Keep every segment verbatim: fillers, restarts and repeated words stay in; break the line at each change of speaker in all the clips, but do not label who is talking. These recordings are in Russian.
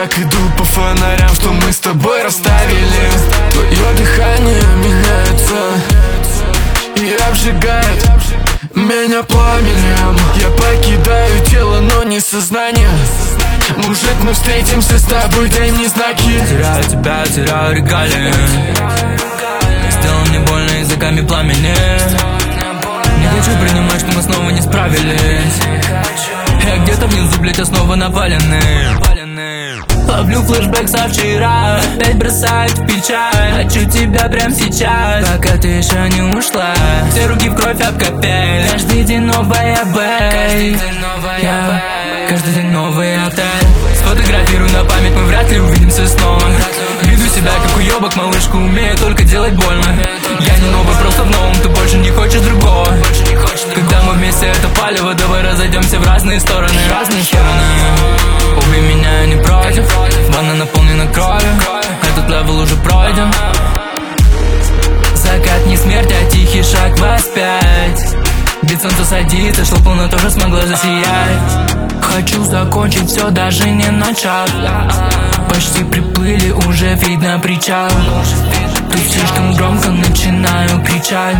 так иду по фонарям, что мы с тобой расставили. Твое дыхание меняется и обжигает меня пламенем. Я покидаю тело, но не сознание. Мужик, мы встретимся с тобой, дай мне знаки.
Теряю тебя, теряю регалии. Сделал мне больно языками пламени. Не хочу принимать, что мы снова не справились. Я где-то внизу, блять, основы навалены. Ловлю флешбэк со вчера, опять бросает в печаль. Хочу тебя прямо сейчас, пока ты еще не ушла. Все руки в кровь об капель. Каждый день новая бэй. Каждый день новый отель. Сфотографирую на память, мы вряд ли увидимся снова. Веду себя как уебок, малышка, умею только делать больно. Я не новый, просто в новом, ты больше не хочешь другого. Когда мы вместе, это палево, давай разойдемся в разные стороны. Разные стороны. Убей меня, я не против. Ванна наполнена кровью, этот левел уже пройден. Закат не смерть, а тихий шаг воспять. Ведь солнце садится, что луна тоже смогла засиять. Хочу закончить все, даже не начав. Почти приплыли, уже видно причал. Тут слишком громко начинаю кричать.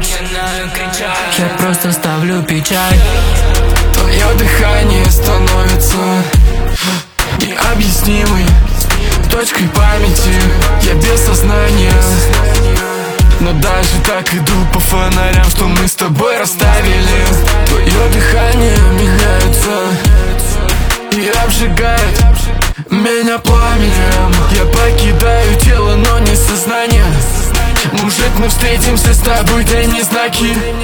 Я просто ставлю печать.
Твое дыхание становится необъяснимой точкой памяти. Я без сознания, но даже так иду по фонарям, что мы с тобой расставили. Твое дыхание меняется и обжигает меня пламенем. Я покидаю тело, но не сознание. Мужик, мы встретимся с тобой, дай мне знаки.